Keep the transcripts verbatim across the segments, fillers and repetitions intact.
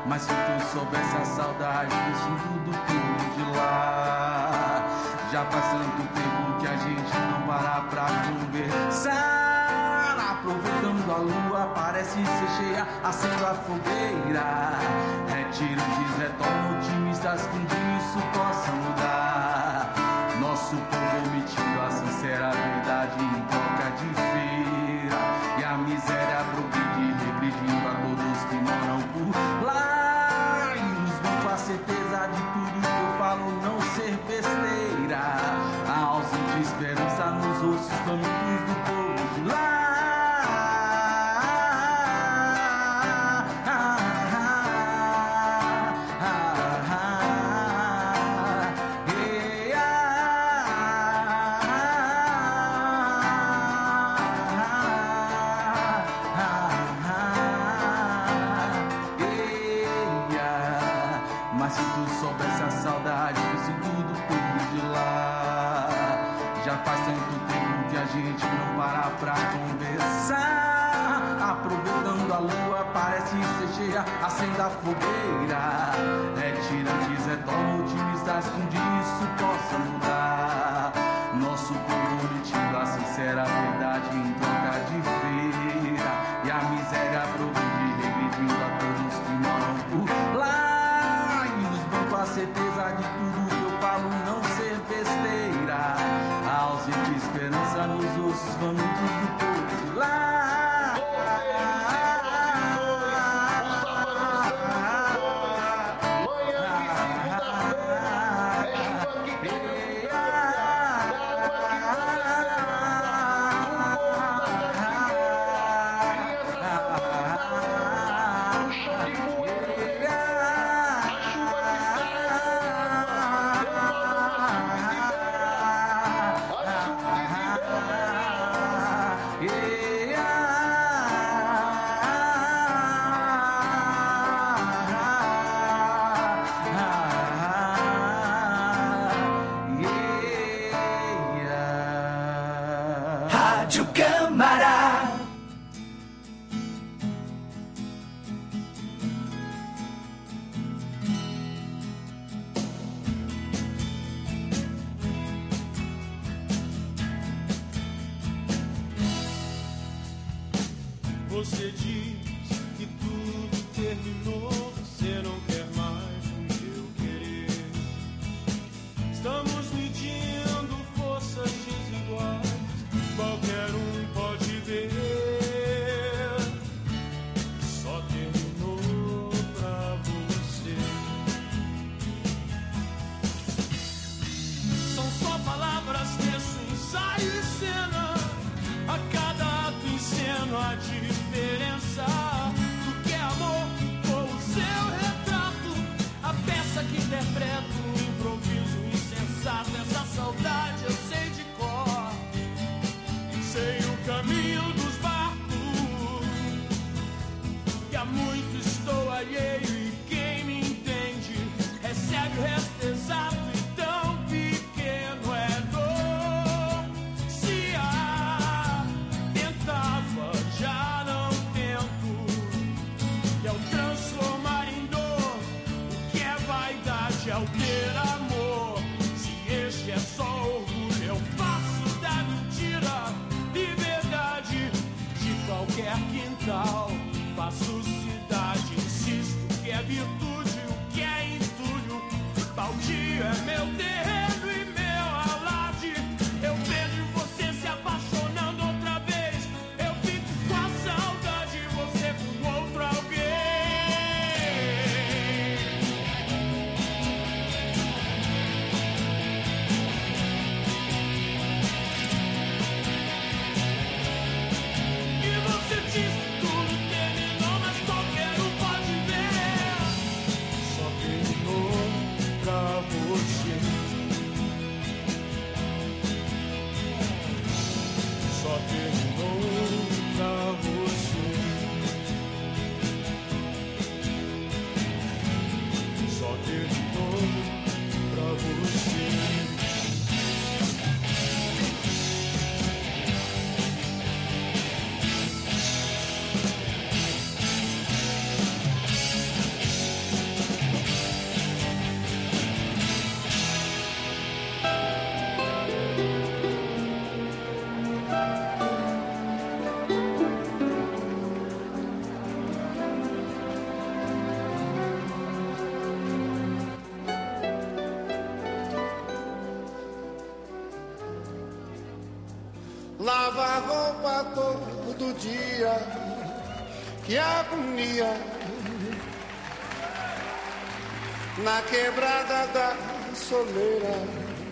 Mas se tu soubesse a saudade que eu sinto do povo de lá. Já faz tanto tempo que a gente não para pra conversar. Aproveitando a lua, parece ser cheia, acendo a fogueira. Retirantes retornam otimistas que um dia isso possa mudar. Nosso povo omitindo a sincera verdade em troca de feira. E a miséria progride, regredindo a todos que moram por lá. E nos dão com a certeza de tudo que eu falo não ser besteira. A ausente esperança nos ossos famintos do povo de lá. Mas se tu soubesse a saudade que eu sinto do povo de lá. Já faz tanto tempo que a gente não para pra conversar. Aproveitando a lua, parece ser cheia, acenda a fogueira. Retirantes retornam otimistas que um dia isso possa mudar. Nosso povo omitindo a sincera verdade em troca de feira. E a miséria progride, regredindo a todos que moram por lá. Com a certeza de tudo que eu falo não ser besteira. A ausente esperança nos ossos famintos do povo de lá. Rádio Câmara. Você diz que tudo terminou, você não quer mais o meu querer. Estamos medindo forças desiguais, qualquer um pode ver. Só terminou pra você. São só palavras nesse ensaio e cena. A cada ato enceno a diferença do que é amor com o seu retrato. A peça que interpreto, um improviso insensato. Essa saudade eu sei de cor. Sei o caminho dos barcos, que há muito estou alheio. E quem me entende recebe o resto exato. E tão pequeno é dor. Se a tentava, já não tento. E ao transformar em dor o que é vaidade, ao ter amor, se este é só orgulho, eu faço da mentira liberdade. De qualquer quintal faço cidade. Insisto que é virtude, o que é entulho. Baldio é meu terreno e meu alarde. Eu vejo você se apaixonando outra vez. Eu fico com a saudade, você com outro alguém. E você diz que tudo terminou, mas qual lavar roupa todo dia, que agonia. Na quebrada da soleira,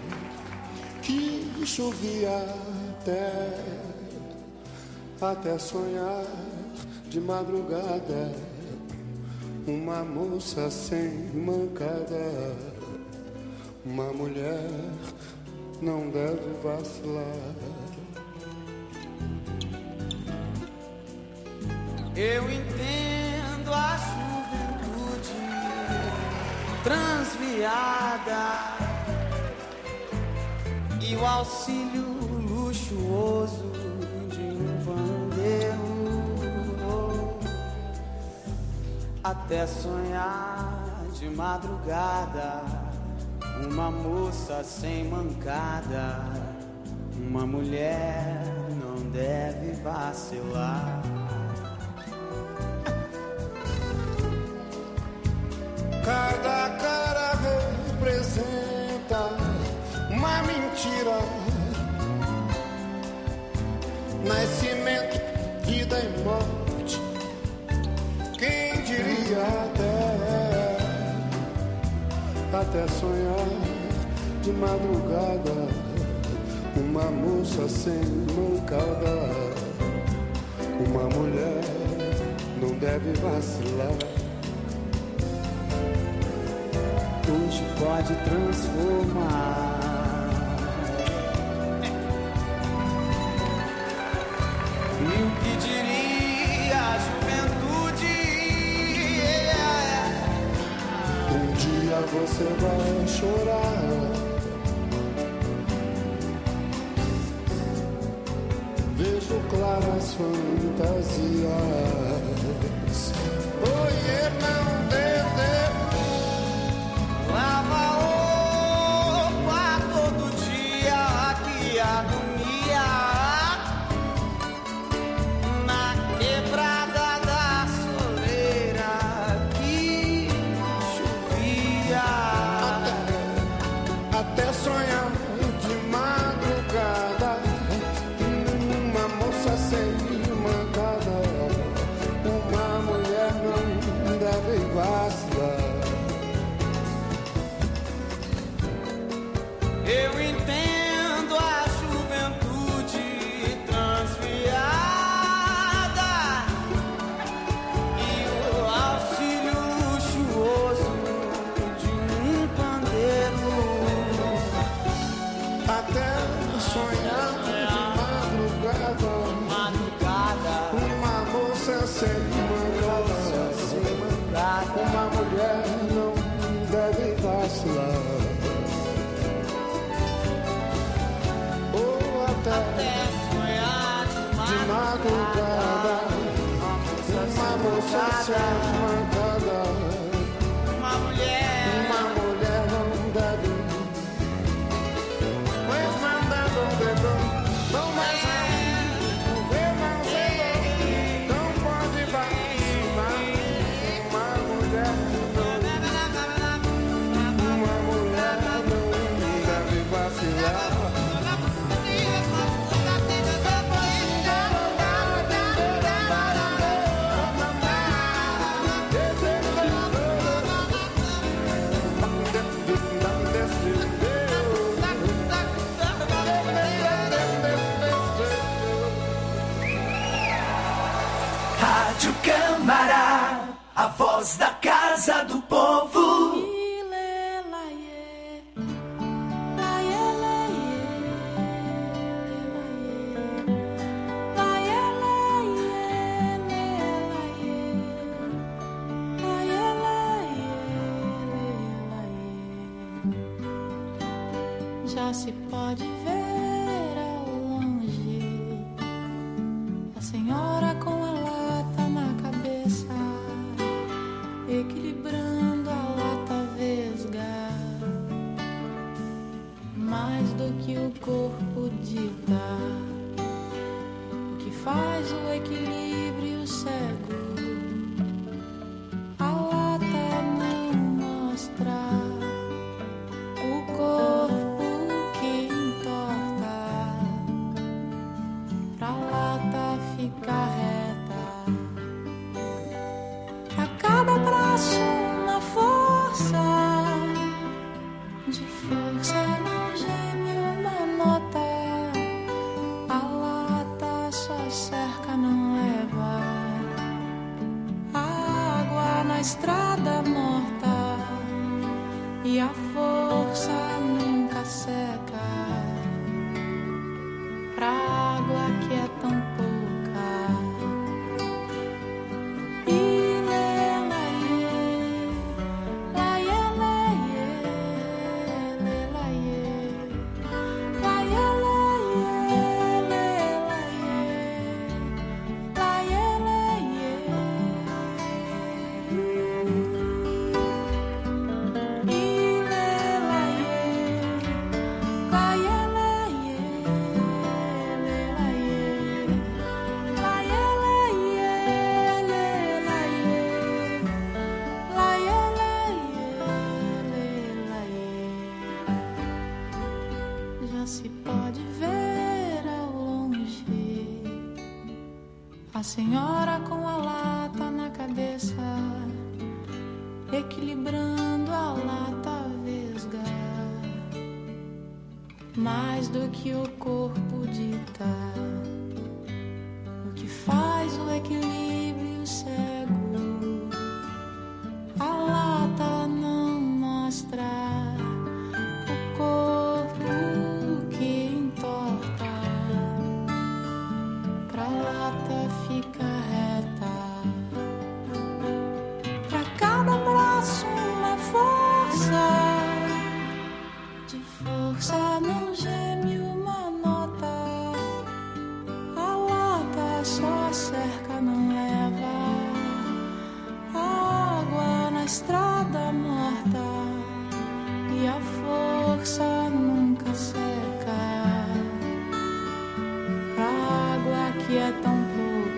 que chovia até, até sonhar de madrugada. Uma moça sem mancada, uma mulher não deve vacilar. Eu entendo a juventude transviada e o auxílio luxuoso de um pandeiro, até sonhar de madrugada. Uma moça sem mancada, uma mulher não deve vacilar. Cada cara representa uma mentira. Nascimento, vida e morte. Quem diria até, até sonhar de madrugada. Uma moça sem mancada, uma mulher não deve vacilar. Hoje pode transformar. E o que diria a juventude? Um dia você vai chorar. Vejo claras fantasias. Oiê, não deve. Lava roupa todo dia, que agonia. Na quebrada da soleira, que chovia. Até, até sonhar de madrugada. Uma moça sem mancada, uma mulher não deve vacilar. Eu entendo a juventude transviada e o auxílio luxuoso de um pandeiro. Até sonhar de madrugada, Madrugada, uma moça sem mancada, sem mancada, uma mulher não deve vacilar. até sonhar De madrugada, uma moça sem mancada, uma mulher, uma mulher não deve. Pois mandando um dedo, não mais não vê mais não pode vacilar. Uma mulher não, uma mulher não deve vacilar. Rádio Câmara, a voz da Casa do Povo. Já se pode ver ao longe a senhora com a lata na cabeça, equilibrando a lata vesga, mais do que o corpo dita, o que faz o equilíbrio cego. A lata não mostra o corpo que entorta. braço uma força, de força não geme uma nota. A lata só cerca, não leva. A água na estrada morta, e a força nunca seca. Pra água que é tão pouca. E a senhora com a lata na cabeça, equilibrando a lata vesga, mais do que o corpo dita, o que faz o equilíbrio cego. A lata não mostra o corpo que entorta, pra lata fica reta. Pra cada braço uma força, de força não geme uma nota. A lata só cerca, não leva. A água na estrada morta, e a força nunca seca. Pra água que é tão pouca.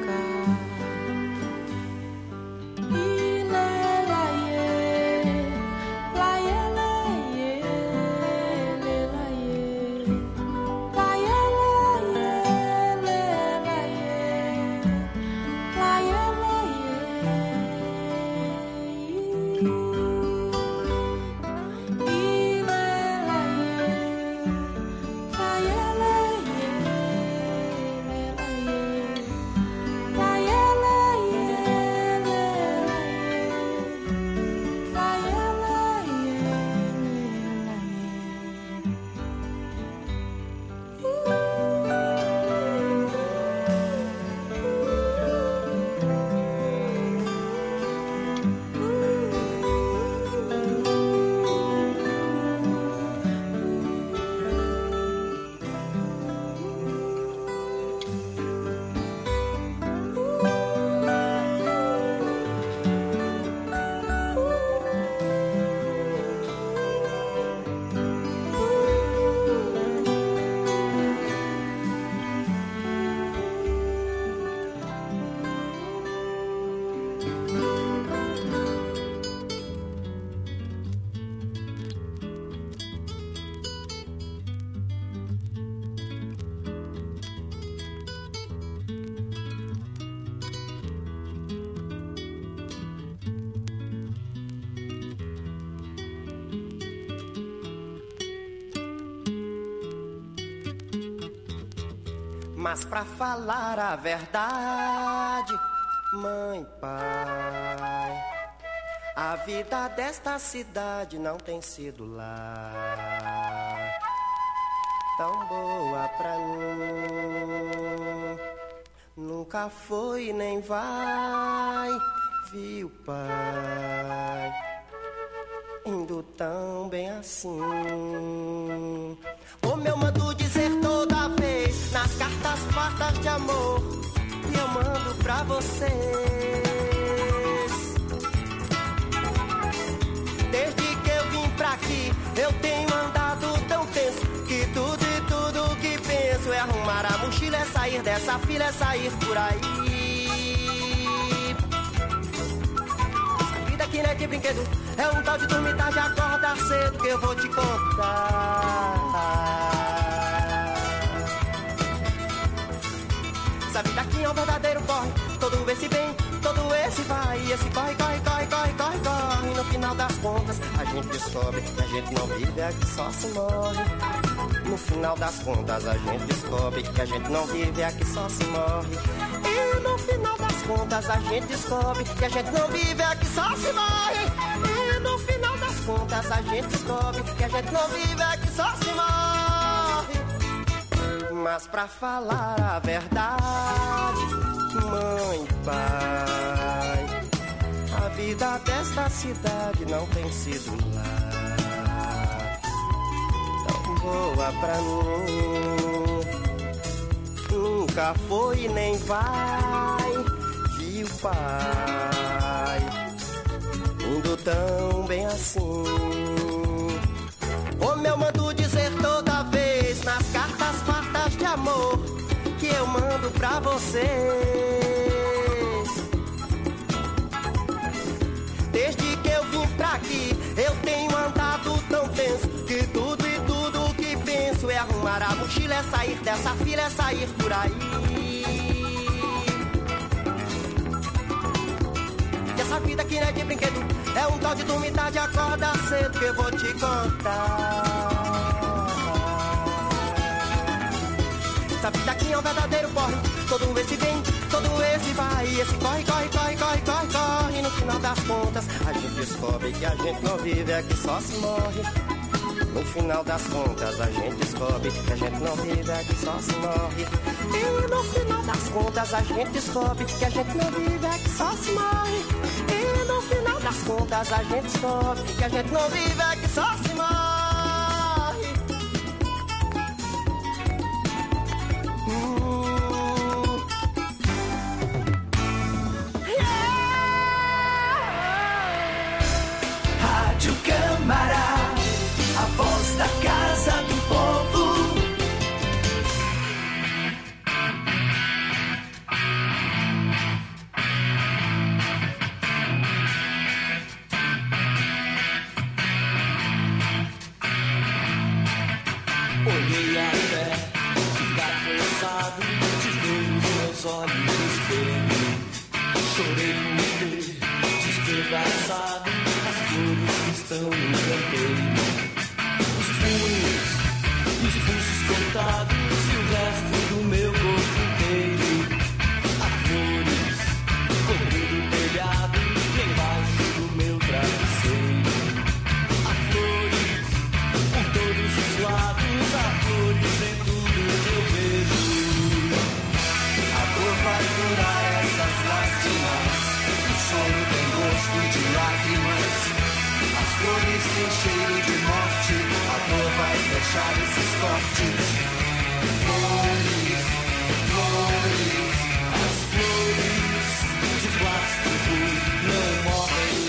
Mas pra falar a verdade, mãe, pai, a vida desta cidade não tem sido lá tão boa pra mim. Nunca foi nem vai, viu, pai, indo tão bem assim. Como eu mando dizer toda vez nas cartas fartas de amor que eu mando pra vocês, desde que eu vim pra aqui eu tenho andado tão tenso que tudo e tudo que penso é arrumar a mochila, é sair dessa fila, é sair por aí. Essa vida aqui não é de brinquedo, é um tal de dormir tarde, acordar cedo que eu vou te contar. Essa vida aqui é um verdadeiro corre, todo esse bem, todo esse vai. vai, esse corre, corre, corre, corre, corre, corre. No final das contas, a gente descobre que a gente não vive, aqui só se morre. No final das contas, a gente descobre que a gente não vive, aqui só se morre. E no final das contas, a gente descobre que a gente não vive, aqui só se morre. E no final das contas, a gente descobre que a gente não vive, aqui só se morre. Mas pra falar a verdade, mãe e pai, a vida desta cidade não tem sido lá tão boa pra mim. Nunca foi e nem vai, viu, pai, indo tão bem assim. Como eu mando dizer toda vez nas cartas fartas de amor que eu mando pra vocês, desde que eu vim pra aqui eu tenho andado tão tenso que tudo e tudo que penso é arrumar a mochila, é sair dessa fila, é sair por aí. E essa vida aqui não é de brinquedo, é um tal de dormir tarde, acorda cedo que eu vou te contar. Essa vida aqui é um verdadeiro porre, todo esse vem, todo esse vai, esse corre, corre, corre, corre, corre, corre. E no final das contas, a gente descobre que a gente não vive, aqui só se morre. No final das contas, a gente descobre que a gente não vive, aqui só se morre. E no final das contas, a gente descobre que a gente não vive, aqui só se morre. E no final das contas, a gente descobre que a gente não vive, aqui só se morre. A voz da Casa do Povo. Olhei até ficar cansado de ver os meus olhos no espelho. Chorei por ter despedaçado as flores que estão no canteiro. Os punhos e os pulsos cortados e o resto do meu corpo inteiro. Há flores cobrindo o telhado e embaixo do meu travesseiro. Há flores por todos os lados, há flores em tudo que eu vejo. A dor vai curar essas lástimas, o choro tem gosto de lágrimas. As flores têm cheiro de morte, a dor vai fechar esses cortes. Flores, flores, as flores de plástico não morrem.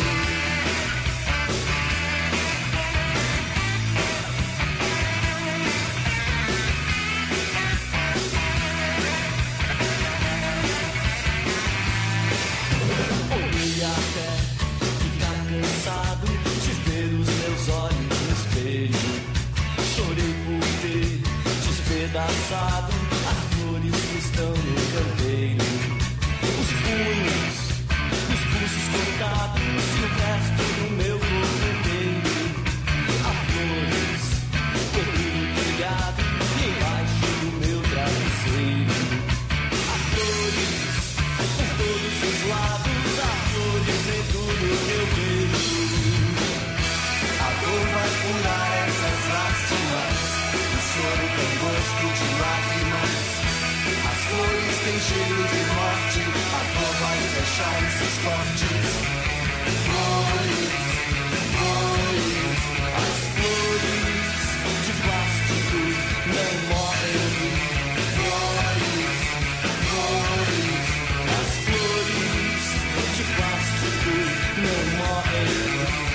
Olhei até ficar cansado de ver os meus olhos no espelho. Chorei por ter despedaçado as flores que estão no canteiro. Os punhos, os pulsos cortados e o resto do meu corpo inteiro. Há flores cobrindo o telhado e embaixo do meu travesseiro. Há flores por todos os lados, há flores em tudo que eu vejo. A dor vai curar essas lástimas, o choro tem gosto de lágrimas. As flores têm cheiro de morte, a dor vai fechar esses cortes. Flores, flores, as flores de plástico não morrem. Flores, flores, as flores de plástico não morrem.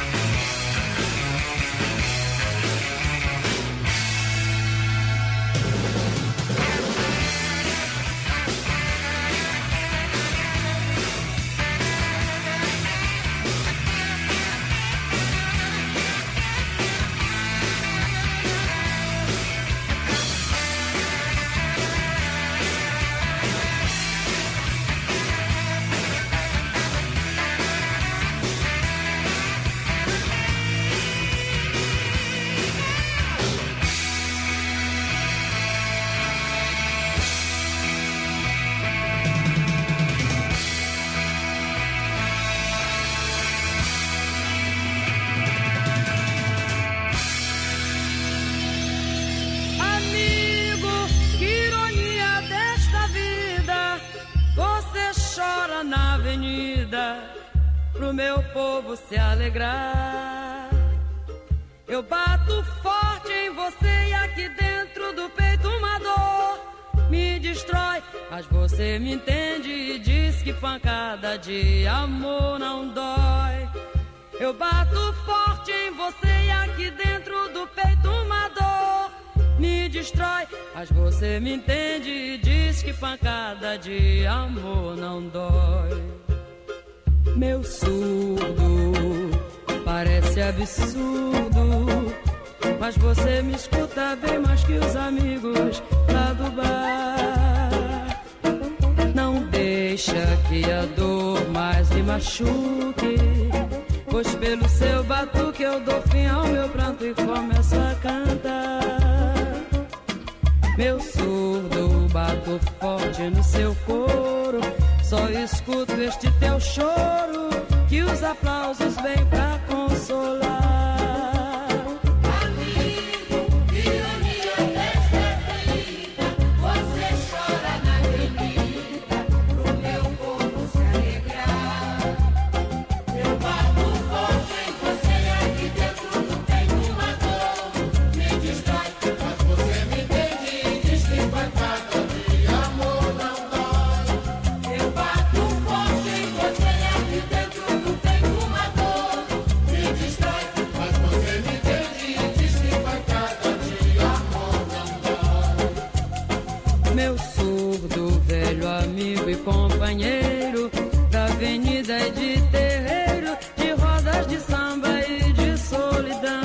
pro meu povo se alegrar. Eu bato forte em você e aqui dentro do peito uma dor me destrói, mas você me entende e diz que pancada de amor não dói. Eu bato forte em você e aqui dentro do peito uma dor me destrói, mas você me entende e diz que pancada de amor não dói. Meu surdo parece absurdo, mas você me escuta bem mais que os amigos lá do bar. Não deixa que a dor mais lhe machuque, pois pelo seu batuque eu dou fim ao meu pranto e começo a cantar. Meu surdo, bato forte no seu coro, só escuto este teu choro, que os aplausos vêm pra consolar. Companheiro da avenida e de terreiro, de rodas de samba e de solidão.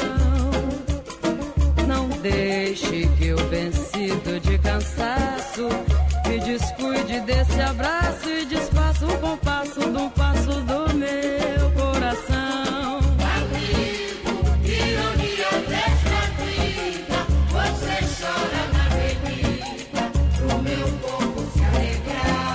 Não deixe que eu, vencido de cansaço, me descuide desse abraço e desfaça o compasso de um passo do meu coração. Amigo, ironia desta vida, você chora na avenida, pro meu povo se alegrar.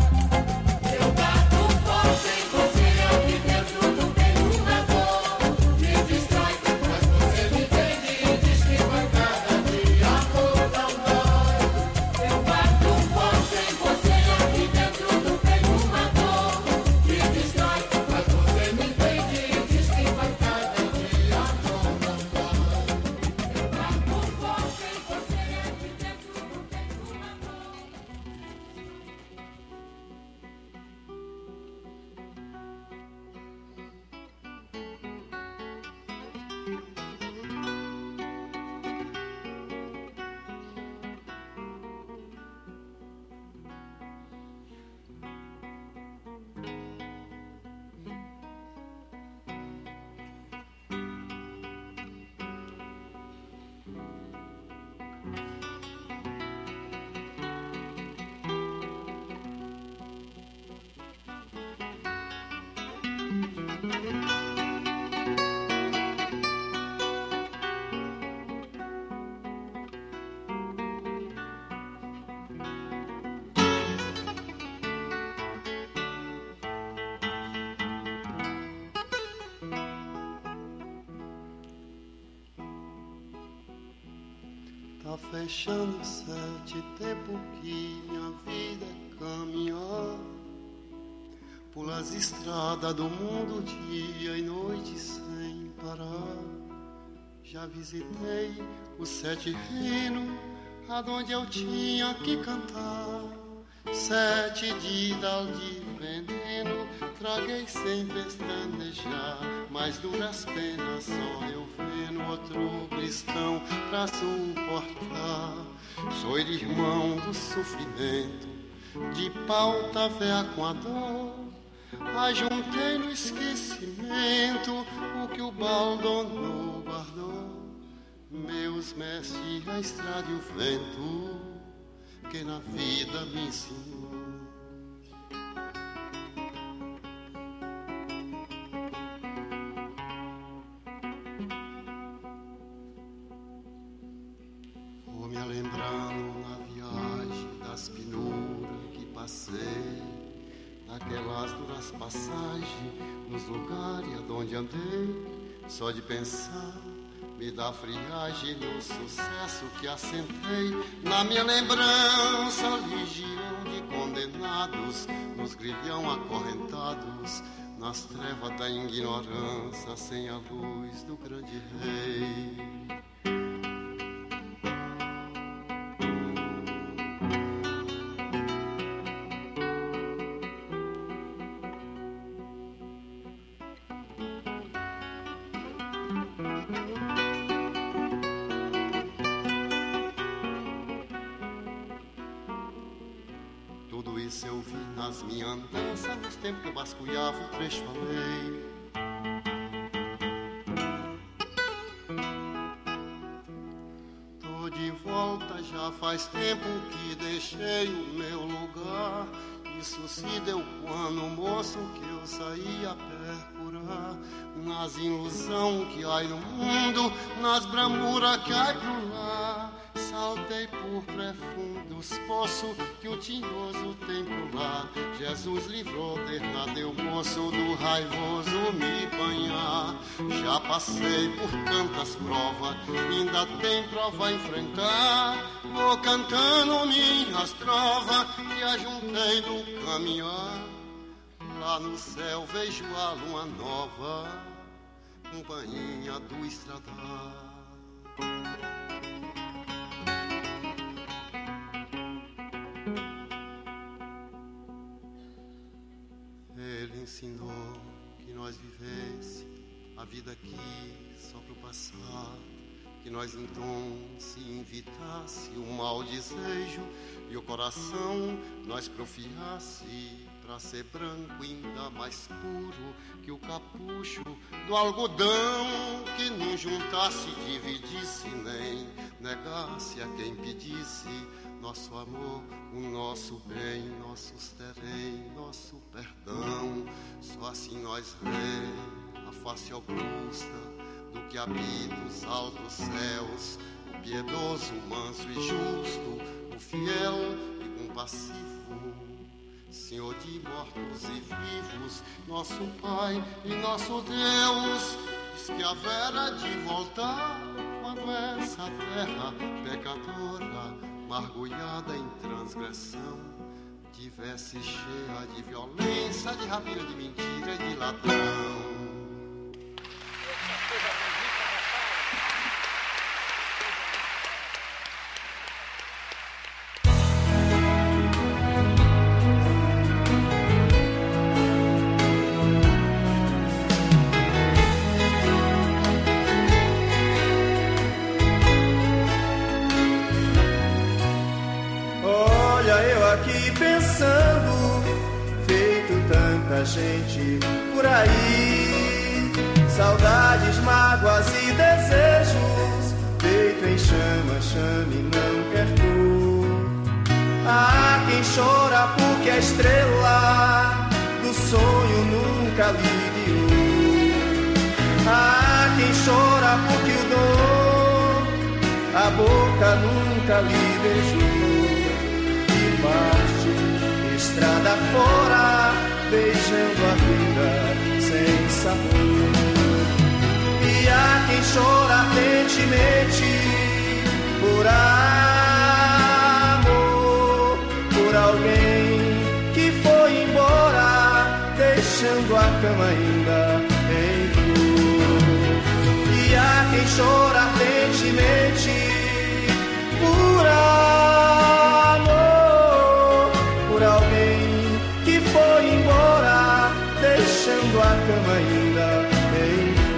Tá fechando sete, tempo que minha vida é caminhar pelas estradas do mundo, dia e noite sem parar. Já visitei os sete reinos, aonde eu tinha que cantar. Sete didas de veneno, traguei sem pestanejar, mas duras penas só eu vendo outro cristão pra suportar. Sou irmão do sofrimento, de pauta véia com a dor, ajuntei no esquecimento o que o baldono guardou. Meus mestres, a estrada e o vento, que na vida me ensinou. Vou me lembrando na viagem das penuras que passei, daquelas duras passagens nos lugares onde andei. Só de pensar me dá friagem no sucesso que assentei. Na minha lembrança, legião de condenados, nos grilhão acorrentados, nas trevas da ignorância, sem a luz do grande rei. Tudo isso eu vi nas minhas andanças, nos tempos que eu vasculhava o trecho alheio. Tô de volta, já faz tempo que deixei o meu lugar. Isso se deu quando, moço, que eu saí a percurar nas ilusão que há no mundo, nas bramuras que há por lá. Saltei por profundos poços que o tinhoso tem por lá. Jesus livrou, deu moço do raivoso me banhar. Já passei por tantas provas, ainda tem prova a enfrentar. Vou cantando minhas trovas que ajuntei do caminhar. Lá no céu vejo a lua nova, companhia do estradar. Ele ensinou que nós vivesse a vida aqui só pro passado, que nós então se invitasse o mau desejo e o coração nós profiasse pra ser branco ainda mais puro que o capucho do algodão, que não juntasse, dividisse nem negasse a quem pedisse nosso amor, o nosso bem, nossos terem, nosso perdão. Só assim nós vê a face augusta do que habita os altos céus, o piedoso, manso e justo, o fiel e compassivo, Senhor de mortos e vivos, nosso Pai e nosso Deus. Diz que haverá de voltar quando essa terra pecadora, mergulhada em transgressão, tivesse cheia de violência, de rapina, de mentira e de ladrão. Gente por aí, saudades, mágoas e desejos, feito em chama, chame não quer tu. Há quem chora porque a estrela do sonho nunca lhe guiou. Há quem chora porque o dom a boca nunca lhe beijou. E parte estrada fora, beijando a vida sem sabor. E há quem chora ardentemente por amor, por alguém que foi embora, deixando a cama ainda em flor. E há quem chora ardentemente por amor, por alguém que foi embora, deixando a cama ainda em flor.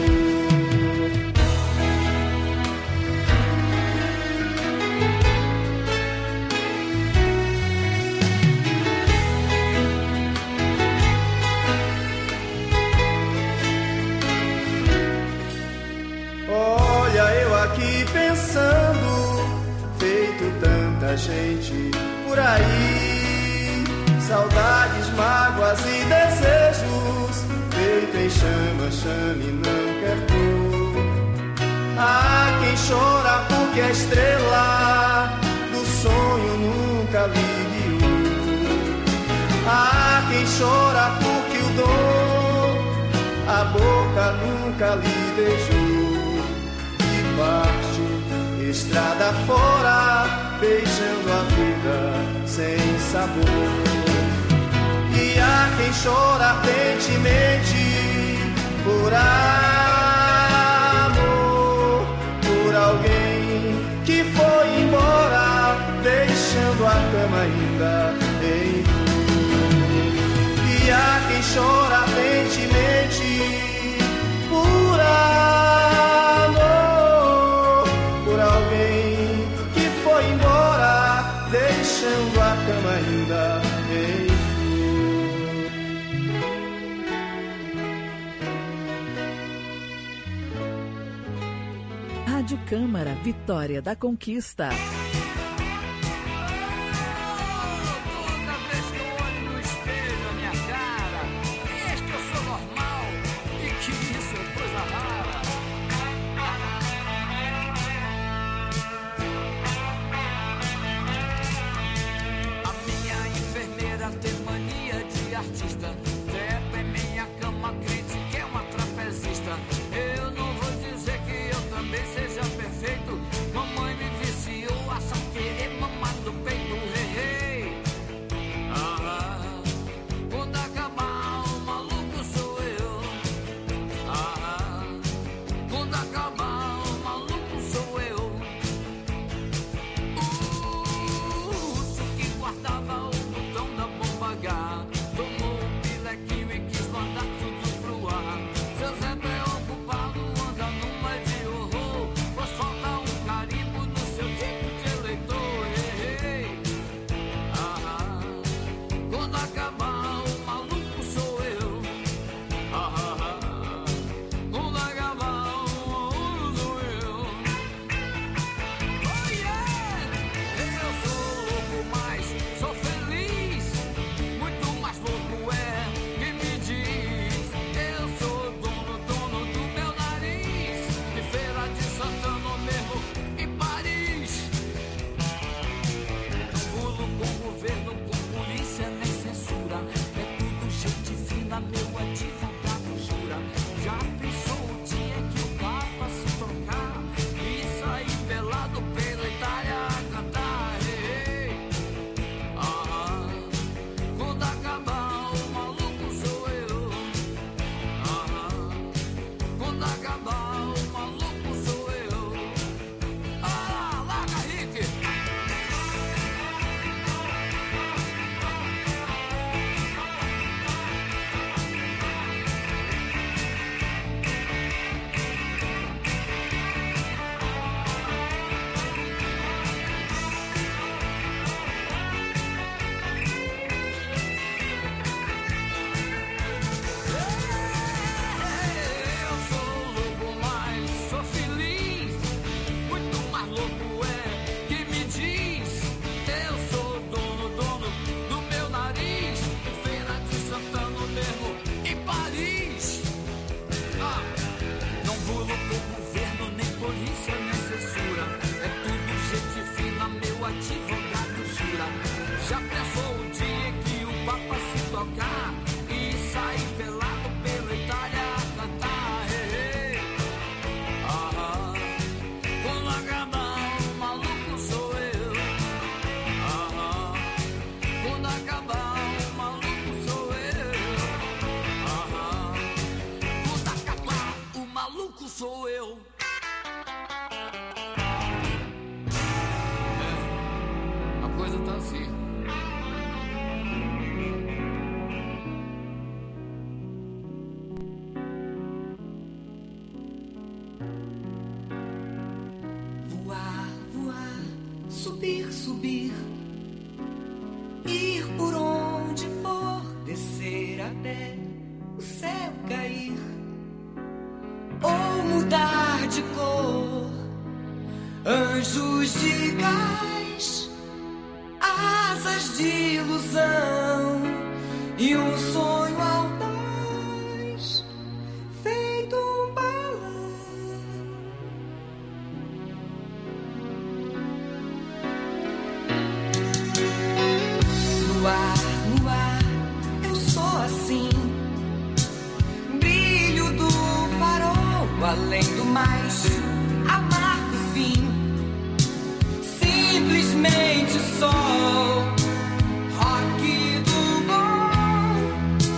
Olha eu aqui pensando, feito tanta gente por aí, saudades, mágoas e desejos, feito em chama, chame não quer tu. Há quem chora porque a estrela do sonho nunca lhe guiou. Há quem chora porque o dom a boca nunca lhe beijou. E parte estrada fora, beijando a vida sem sabor. E há quem chora ardentemente por amor, por alguém que foi embora, deixando a cama ainda em flor. E há quem chora ardentemente por amor, por alguém que foi embora, deixando a cama ainda em flor. Rádio Câmara, Vitória da Conquista. Trepa em minha cama, crente que é uma trapezista. Eu não vou dizer que eu também seja perfeito. Mamãe me viciou a só querer mamar do peito. Hey, hey. Ah, quando acabar o maluco sou eu. Ah, quando acabar o maluco sou eu. O urso que guardava o botão da bomba H tomou um pilequinho e quis mandar tudo pro ar. Seu Zé é ocupado, anda numa de horror, pois falta um carimbo no seu tipo de eleitor. Ei, ei. Ah, quando acabar o maluco sou eu. Ah, quando acabar o maluco sou eu. Oh yeah! Eu sou louco, mas sou feliz. Muito mais louco é quem me diz. Eu sou dono, dono do meu nariz. De Feira de Santana mesmo em Paris. Pulo com governo, com polícia, nem censura. É tudo gente fina, meu advogado jura. Já pensou o dia que o Papa se trocar e sair pelado pela Itália a cantar? Ei, ei. Ah, quando acabar o maluco sou eu. Ah, quando acabar o maluco sou eu. Ah, larga, Rick! Eu sou louco, mas sou feliz. Muito mais louco é quem me diz. Eu sou dono, dono do meu nariz. Em Feira de Santana mesmo em Paris. Ah, não pulo pro governo, nem polícia, nem censura. É tudo gente fina, meu advogado jura. Já pensou o dia que o Papa se tocar e sair pelado pela Itália a cantar? Hey, hey. Ah, quando acabar o maluco sou eu. Ah, quando acabar o maluco sou eu. Ah, quando acabar o maluco sou eu. É, a coisa tá assim. Voar, voar, subir, subir, ir por onde for, descer até o céu cair, ou mudar de cor, anjos de gás, asas de ilusão e um sonho audaz, feito um balão. No ar, no ar, eu sou assim. Brilho do farol, além do mais, amargo fim. Simplesmente sol, rock do bom,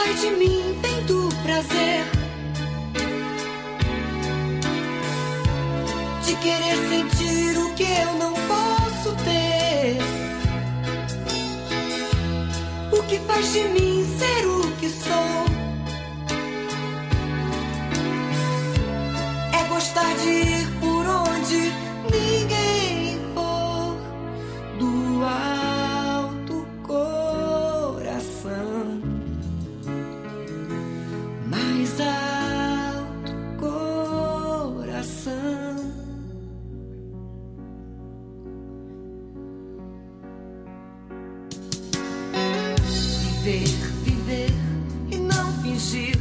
sai de mim vem do prazer de querer sentir o que eu não posso ter. O que faz de mim ser o que sou é gostar de ir por onde ninguém for, do alto coração, mais alto coração. Viver, viver e não fingir,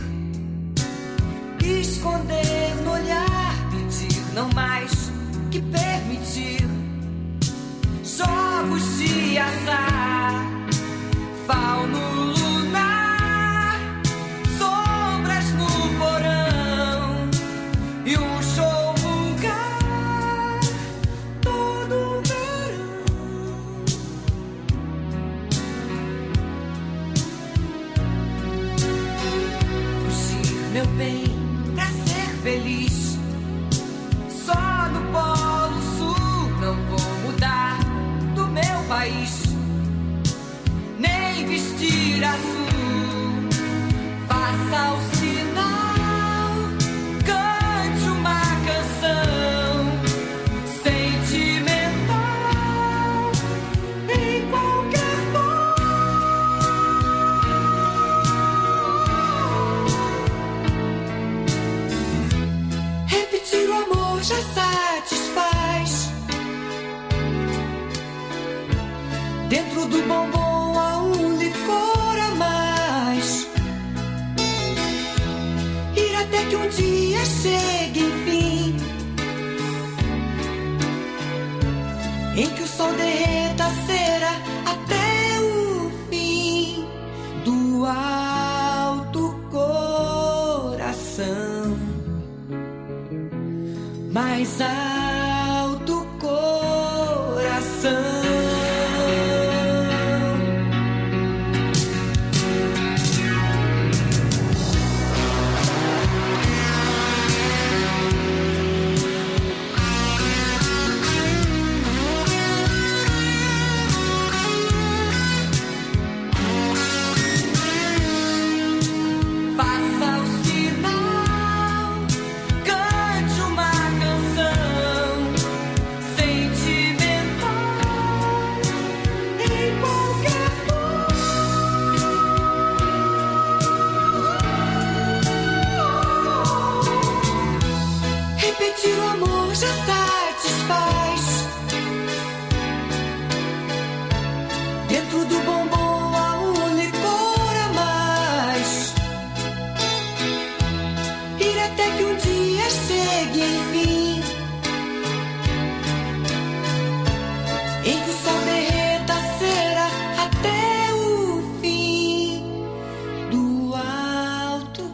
esconder no olhar, pedir não mais que permitir. Jogos de azar, fauno lunar, sombras no porão e um show vulgar todo verão. Fugir, meu bem, pra ser feliz. Só no Polo Sul não vou mudar do meu país, nem vestir azul. Faça o sinal, cante uma canção sentimental em qualquer tom. Repetir o amor já satisfaz. Dentro do bombom há um licor a mais. Ir até que um dia chegue, enfim, em que o sol derreta a cera até o fim, do alto coração, mais alto coração. Faça o sinal, cante uma canção sentimental em qualquer tom. Repetir o amor já satisfaz. Dentro do bombom há um licor a mais. Ir até que um dia chegue, enfim, em que o sol derreta a cera até o fim, do alto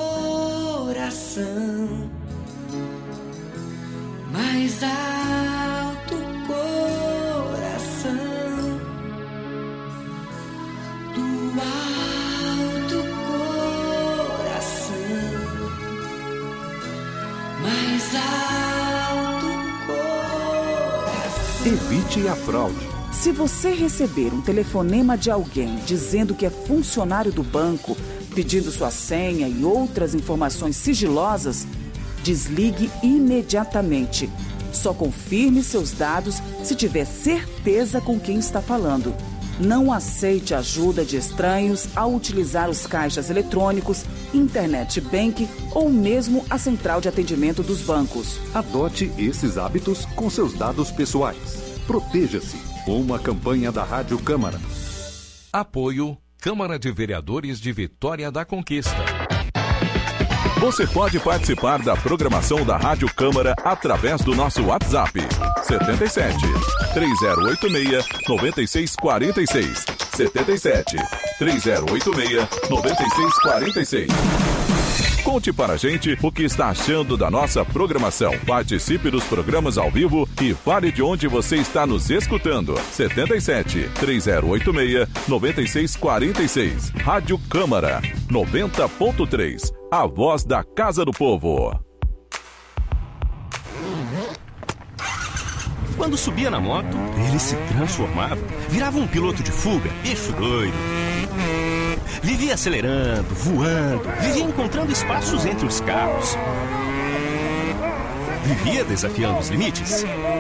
coração, mais alto coração, do alto coração, mais alto coração. Evite a fraude. Se você receber um telefonema de alguém dizendo que é funcionário do banco, pedindo sua senha e outras informações sigilosas, desligue imediatamente. Só confirme seus dados se tiver certeza com quem está falando. Não aceite ajuda de estranhos ao utilizar os caixas eletrônicos, internet banking ou mesmo a central de atendimento dos bancos. Adote esses hábitos com seus dados pessoais. Proteja-se. Uma campanha da Rádio Câmara. Apoio Câmara de Vereadores de Vitória da Conquista. Você pode participar da programação da Rádio Câmara através do nosso WhatsApp setenta e sete, três zero oito seis, nove seis quatro seis setenta e sete, três zero oito seis, nove seis quatro seis. Conte para a gente o que está achando da nossa programação. Participe dos programas ao vivo e fale de onde você está nos escutando. setenta e sete, três zero oito seis, nove seis quatro seis. Rádio Câmara. noventa ponto três, a voz da Casa do Povo. Quando subia na moto, ele se transformava, virava um piloto de fuga, bicho doido. Vivia acelerando, voando, vivia encontrando espaços entre os carros. Vivia desafiando os limites.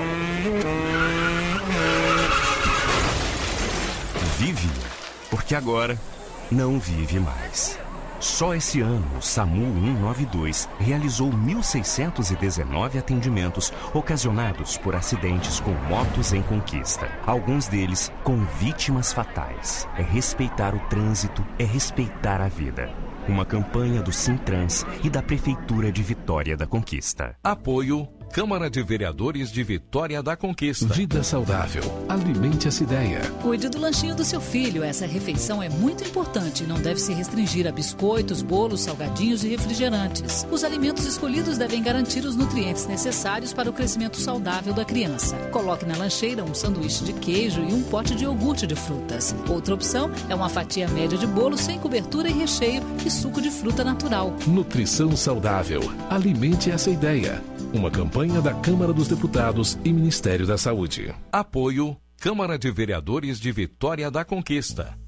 Vive, porque agora não vive mais. Só esse ano, o SAMU cento e noventa e dois realizou mil seiscentos e dezenove atendimentos ocasionados por acidentes com motos em conquista. Alguns deles com vítimas fatais. É respeitar o trânsito, é respeitar a vida. Uma campanha do Sintrans e da Prefeitura de Vitória da Conquista. Apoio Câmara de Vereadores de Vitória da Conquista. Vida saudável. Alimente essa ideia. Cuide do lanchinho do seu filho. Essa refeição é muito importante e não deve se restringir a biscoitos, bolos, salgadinhos e refrigerantes. Os alimentos escolhidos devem garantir os nutrientes necessários para o crescimento saudável da criança. Coloque na lancheira um sanduíche de queijo e um pote de iogurte de frutas. Outra opção é uma fatia média de bolo sem cobertura e recheio e suco de fruta natural. Nutrição saudável. Alimente essa ideia. Uma campanha da Câmara dos Deputados e Ministério da Saúde. Apoio Câmara de Vereadores de Vitória da Conquista.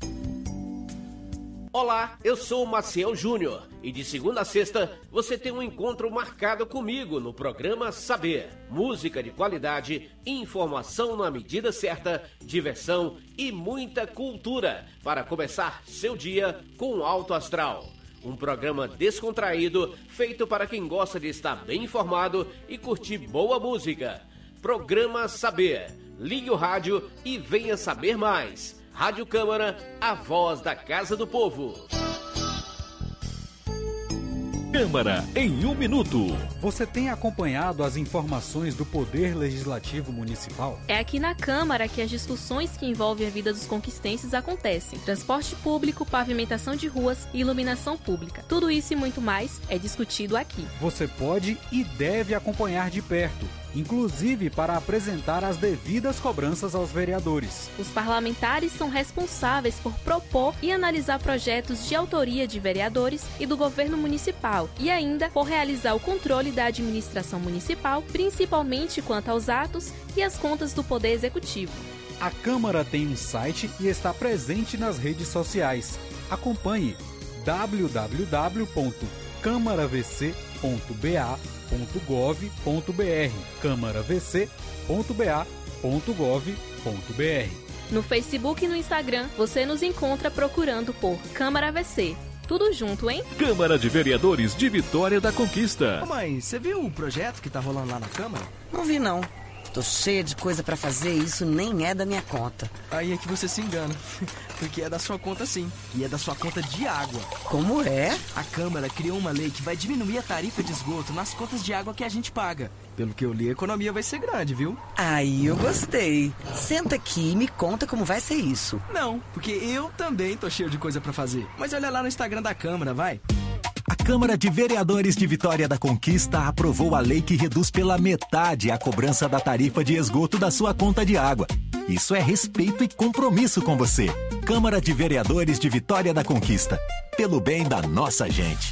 Olá, eu sou o Maciel Júnior e de segunda a sexta você tem um encontro marcado comigo no programa Saber. Música de qualidade, informação na medida certa, diversão e muita cultura para começar seu dia com alto astral. Um programa descontraído, feito para quem gosta de estar bem informado e curtir boa música. Programa Saber. Ligue o rádio e venha saber mais. Rádio Câmara, a voz da Casa do Povo. Câmara em um minuto. Você tem acompanhado as informações do Poder Legislativo Municipal? É aqui na Câmara que as discussões que envolvem a vida dos conquistenses acontecem. Transporte público, pavimentação de ruas e iluminação pública. Tudo isso e muito mais é discutido aqui. Você pode e deve acompanhar de perto, inclusive para apresentar as devidas cobranças aos vereadores. Os parlamentares são responsáveis por propor e analisar projetos de autoria de vereadores e do governo municipal e ainda por realizar o controle da administração municipal, principalmente quanto aos atos e as contas do Poder Executivo. A Câmara tem um site e está presente nas redes sociais. Acompanhe w w w ponto câmara v c ponto b a ponto gov ponto b r câmara v c ponto b a ponto gov ponto b r. No Facebook e no Instagram você nos encontra procurando por Câmara V C. Tudo junto, hein? Câmara de Vereadores de Vitória da Conquista. Ô mãe, você viu o projeto que tá rolando lá na Câmara? Não vi não. Tô cheia de coisa pra fazer e isso nem é da minha conta. Aí é que você se engana, porque é da sua conta sim, e é da sua conta de água. Como é? A Câmara criou uma lei que vai diminuir a tarifa de esgoto nas contas de água que a gente paga. Pelo que eu li, a economia vai ser grande, viu? Aí eu gostei. Senta aqui e me conta como vai ser isso. Não, porque eu também tô cheio de coisa pra fazer. Mas olha lá no Instagram da Câmara, vai. A Câmara de Vereadores de Vitória da Conquista aprovou a lei que reduz pela metade a cobrança da tarifa de esgoto da sua conta de água. Isso é respeito e compromisso com você. Câmara de Vereadores de Vitória da Conquista. Pelo bem da nossa gente.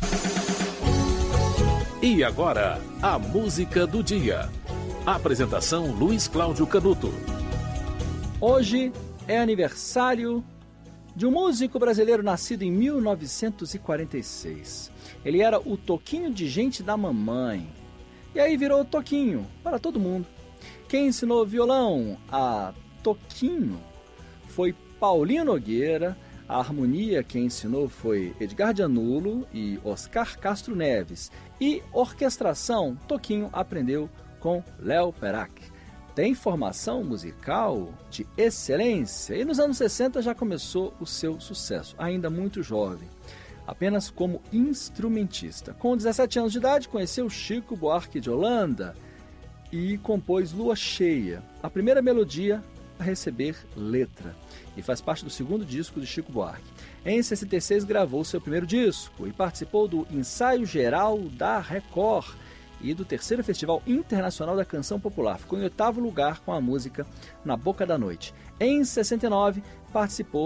E agora, a música do dia. Apresentação Luiz Cláudio Canuto. Hoje é aniversário de um músico brasileiro nascido em mil novecentos e quarenta e seis. Ele era o Toquinho de Gente da Mamãe. E aí virou Toquinho para todo mundo. Quem ensinou violão a Toquinho foi Paulinho Nogueira. A harmonia quem ensinou foi Edgar Gianulo e Oscar Castro Neves. E orquestração, Toquinho aprendeu com Léo Perac. Tem formação musical de excelência e nos anos sessenta já começou o seu sucesso, ainda muito jovem, apenas como instrumentista. Com dezessete anos de idade, conheceu Chico Buarque de Holanda e compôs Lua Cheia, a primeira melodia a receber letra, e faz parte do segundo disco de Chico Buarque. Em sessenta e seis gravou seu primeiro disco e participou do Ensaio Geral da Record e do terceiro Festival Internacional da Canção Popular. Ficou em oitavo lugar com a música Na Boca da Noite. Em sessenta e nove, participou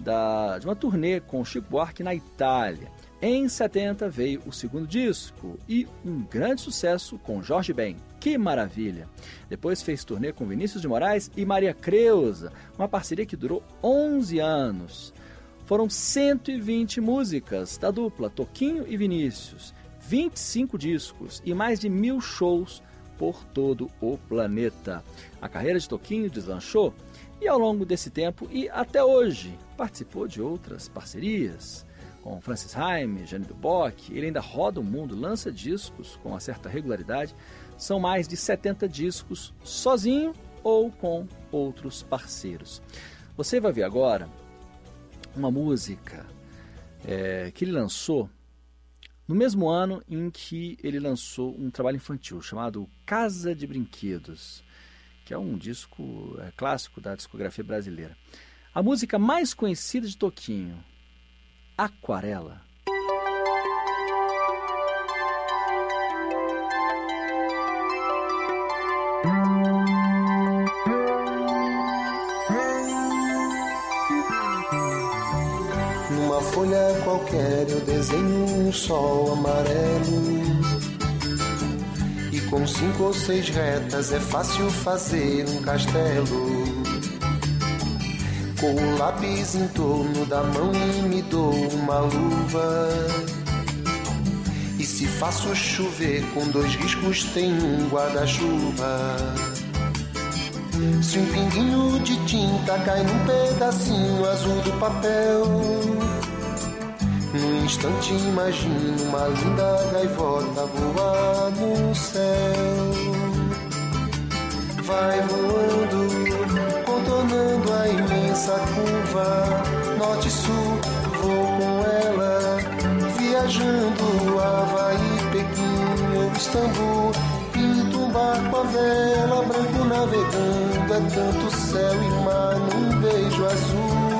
da, de uma turnê com Chico Buarque na Itália. Em setenta veio o segundo disco e um grande sucesso com Jorge Ben. Que maravilha! Depois fez turnê com Vinícius de Moraes e Maria Creuza, uma parceria que durou onze anos. Foram cento e vinte músicas da dupla Toquinho e Vinícius, vinte e cinco discos e mais de mil shows por todo o planeta. A carreira de Toquinho deslanchou e ao longo desse tempo e até hoje participou de outras parcerias. Com Francis Haime, Jane do Bock, ele ainda roda o mundo, lança discos com uma certa regularidade. São mais de setenta discos sozinho ou com outros parceiros. Você vai ver agora uma música é, que ele lançou no mesmo ano em que ele lançou um trabalho infantil chamado Casa de Brinquedos, que é um disco é, clássico da discografia brasileira. A música mais conhecida de Toquinho, Aquarela. Numa folha qualquer eu desenho um sol amarelo, e com cinco ou seis retas é fácil fazer um castelo. Com o lápis em torno da mão e me dou uma luva, e se faço chover com dois riscos tem um guarda-chuva. Se um pinguinho de tinta cai num pedacinho azul do papel, num instante imagino uma linda gaivota voar no céu. Vai voando, contornando a imensa curva, norte e sul, vou com ela, viajando Havaí, Pequim ou Istambul. Pinto um barco a vela, branco navegando, é tanto céu e mar num beijo azul.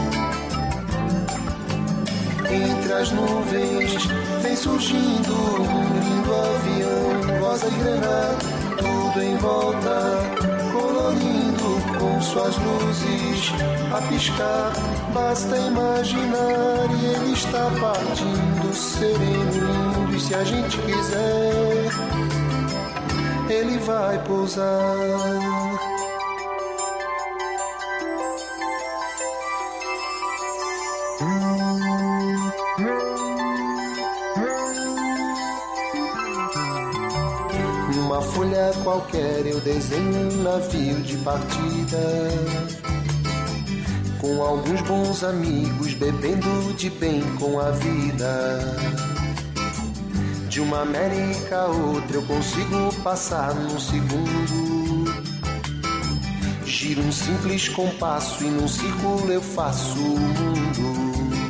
Entre as nuvens vem surgindo um lindo avião, rosa e granada, tudo em volta, colorindo com suas luzes a piscar. Basta imaginar e ele está partindo, sereno, lindo, e se a gente quiser, ele vai pousar. Numa folha qualquer eu desenho um navio de partida, com alguns bons amigos bebendo de bem com a vida. De uma América a outra eu consigo passar num segundo. Giro um simples compasso e num círculo eu faço o mundo.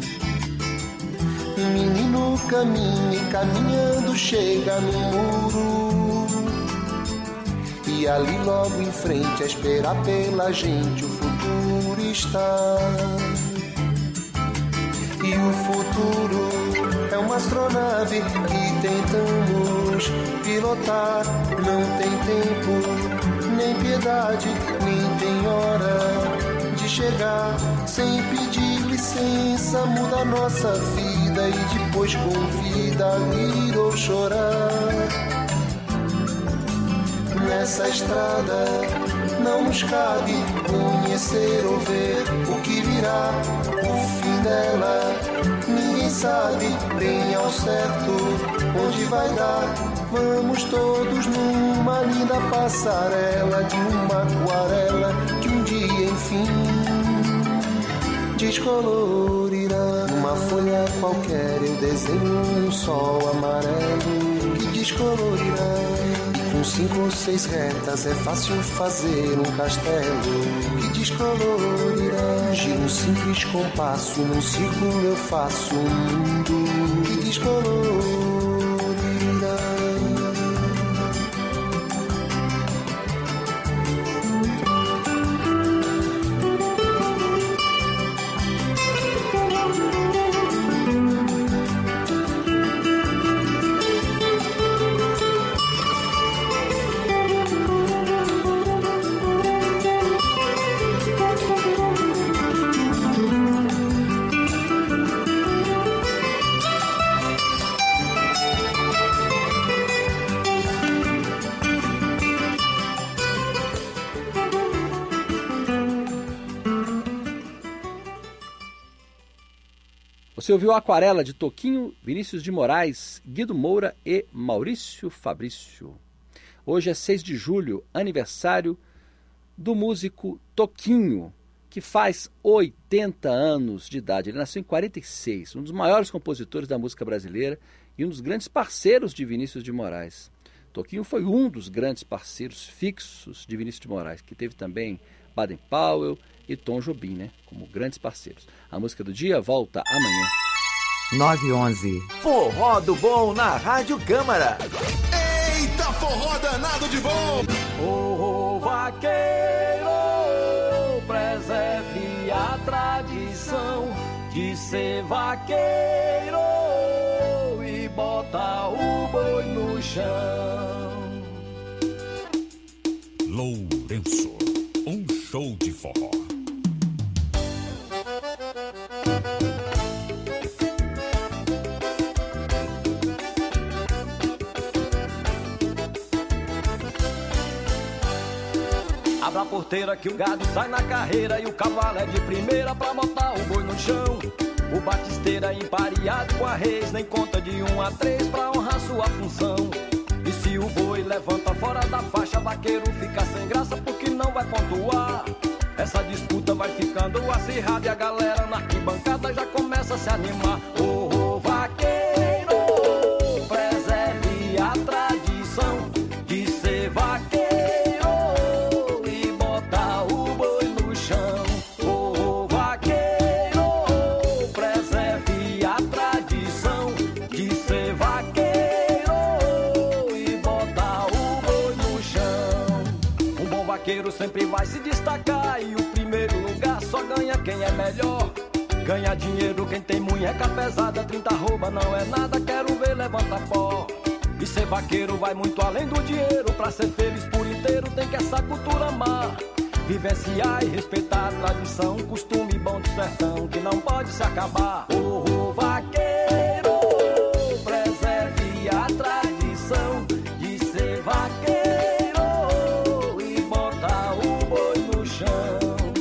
Um menino caminha e caminhando chega no muro, e ali logo em frente a esperar pela gente o futuro está. E o futuro é uma astronave que tentamos pilotar. Não tem tempo, nem piedade, nem tem hora de chegar. Sem pedir licença muda nossa vida e depois convida a rir ou chorar. Nessa estrada não nos cabe conhecer ou ver o que virá, o fim dela. Ninguém sabe bem ao certo onde vai dar. Vamos todos numa linda passarela de uma aquarela que um dia enfim descolorirá. Numa folha qualquer eu desenho um sol amarelo que descolorirá. Com cinco ou seis retas é fácil fazer um castelo que descolorirá. Giro um simples compasso, num círculo eu faço um mundo que descolorirá. Você ouviu a Aquarela de Toquinho, Vinícius de Moraes, Guido Moura e Maurício Fabrício. Hoje é seis de julho, aniversário do músico Toquinho, que faz oitenta anos de idade. Ele nasceu em quarenta e seis, um dos maiores compositores da música brasileira e um dos grandes parceiros de Vinícius de Moraes. Toquinho foi um dos grandes parceiros fixos de Vinícius de Moraes, que teve também Baden Powell e Tom Jobim, né, como grandes parceiros. A música do dia volta amanhã. nove e onze. Forró do bom na Rádio Câmara. Eita, forró danado de bom! Ô, vaqueiro, preserve a tradição de ser vaqueiro e bota o boi no chão. Lourenço, um show de forró. Abra a porteira que o gado sai na carreira e o cavalo é de primeira pra botar o boi no chão. O batisteira empareado com a reis nem conta de um a três pra honrar sua função. E se o boi levanta fora da faixa, vaqueiro fica sem graça porque não vai pontuar. Essa disputa vai ficando acirrada e a galera na arquibancada já começa a se animar. Ô, oh, vaqueiro, preserve a tradição de ser vaqueiro e botar o boi no chão. Ô, oh, vaqueiro, preserve a tradição de ser vaqueiro e botar o boi no chão. Um bom vaqueiro sempre vai se destacar e o primeiro lugar só ganha quem é melhor. Ganha dinheiro quem tem munheca pesada, trinta rouba não é nada, quero ver levanta pó. E ser vaqueiro vai muito além do dinheiro, pra ser feliz por inteiro tem que essa cultura amar. Vivenciar e respeitar a tradição, costume bom do sertão que não pode se acabar. Ô, oh, vaqueiro, preserve a tradição de ser vaqueiro e botar o boi no chão.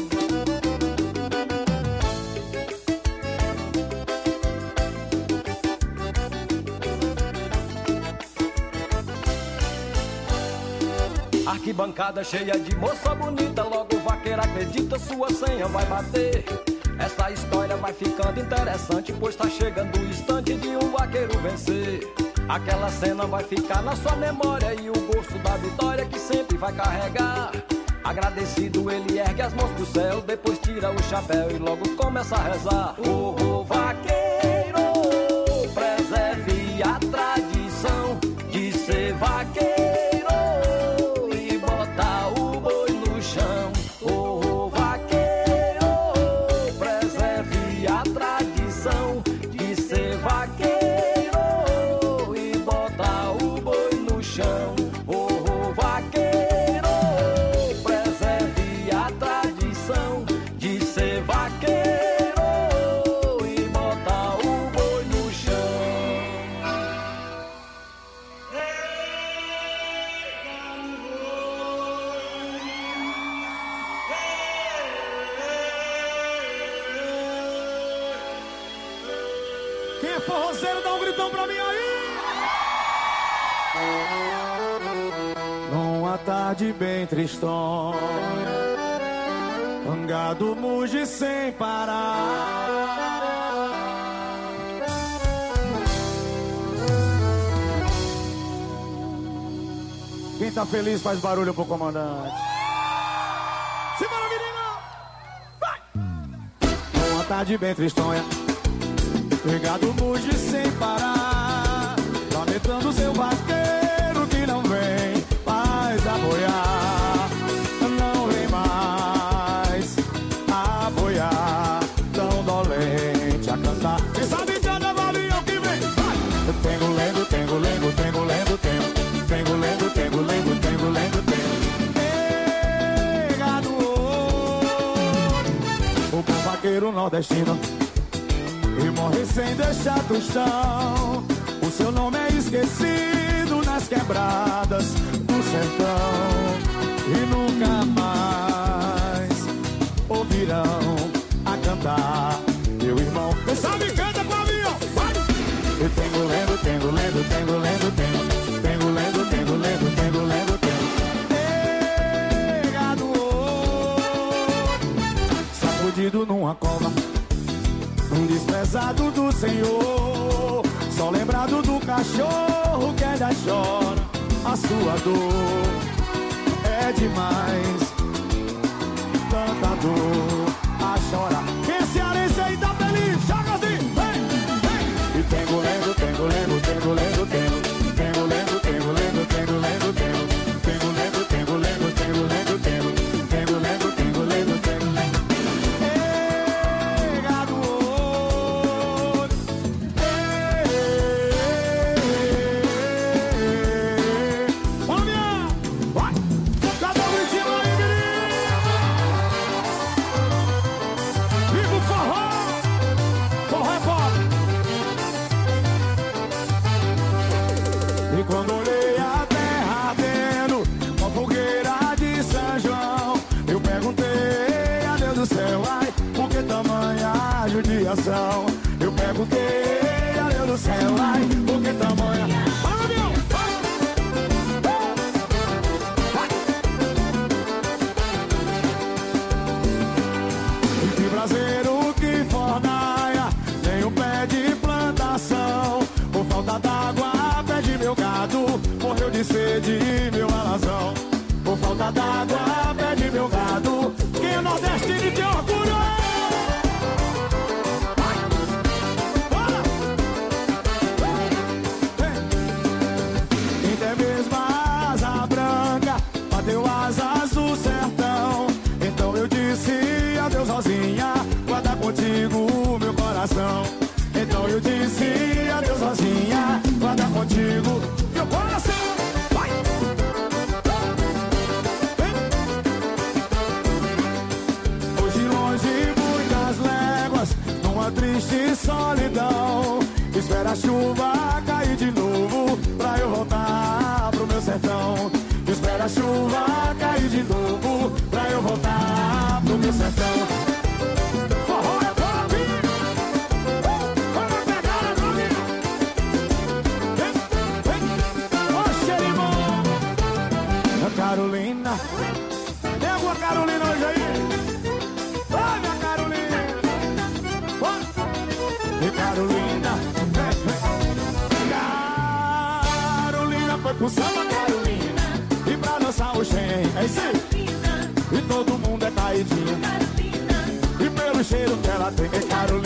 Arquibancada cheia de moça bonita, logo o vaqueiro acredita, sua senha vai bater. Essa história vai ficando interessante, pois tá chegando o instante de um vaqueiro vencer. Aquela cena vai ficar na sua memória e o gosto da vitória que sempre vai carregar. Agradecido ele ergue as mãos pro céu, depois tira o chapéu e logo começa a rezar. Ô, oh, vaqueiro, preserve a tradição de ser vaqueiro e botar o boi no chão. Ô, oh, vaqueiro, preserve a tradição de ser vaqueiro e botar o boi no chão. Ô, oh, vaqueiro, preserve a tradição de ser vaqueiro e botar o boi no chão. Quem é forrozeiro, dá um gritão pra mim aí! Numa tarde bem tristonha, Angado muge sem parar. Quem tá feliz faz barulho pro comandante. Simbora, menina! Vai! Uma tarde bem tristonha, Angado muge sem parar, lamentando seu vaqueiro que não vem mais aboiar. Não vem mais aboiar, tão dolente a cantar. Quem sabe de onde valia o que vem? Vai! Tengo lendo, tengo lendo, tengo lendo, tengo. Tengo lendo, tengo lendo, tengo lendo, tengo. Pegado o bom vaqueiro nordestino e morre sem deixar tostão. O seu nome é esquecido nas quebradas do sertão e nunca mais ouvirão a cantar, meu irmão. Quem sabe canta com a lendo, tengo lendo, tengo, tengo lendo, tengo lendo, tengo lendo, tengo. Pegado, sacudido numa cova, um desprezado do Senhor, só lembrado do cachorro que ainda chora. A sua dor é demais, tanta dor a chorar. Quem cearense aí tá feliz, joga assim, vem, vem. E tengo lendo, tengo lendo, tengo lendo, tengo, tengo lendo, tengo lendo, tengo lendo, tengo, tengo lendo, tengo lendo, tengo lendo, tengo, tengo lendo, tengo lendo, tengo. Pegado, quando olhei a terra ardendo, com a fogueira de São João, eu perguntei a Deus do céu, ai, por que tamanha judiação? Eu perguntei a Deus do céu, ai, por que tamanha... Vai, avião! E que braseiro que fornaia, nem um pé de plantação, por falta d'água perde meu gado, morreu de sede meu alazão. Por falta d'água perde meu gado, quem é nordestino tem orgulho. Até mesmo a asa branca bateu asas do sertão. Então eu disse adeus sozinha, guarda contigo meu coração. Então eu disse adeus sozinha, guarda contigo meu coração. Vai! Hoje longe muitas léguas, numa triste solidão, espera a chuva cair de novo pra eu voltar pro meu sertão. Espera a chuva cair de novo pra eu voltar pro meu sertão. Carolina, tem alguma Carolina hoje aí? Vai, minha Carolina! E Carolina, vem, vem. Carolina foi pro samba, Carolina, e pra dançar o Xen, é isso aí. E todo mundo é caidinho, e pelo cheiro que ela tem, é Carolina.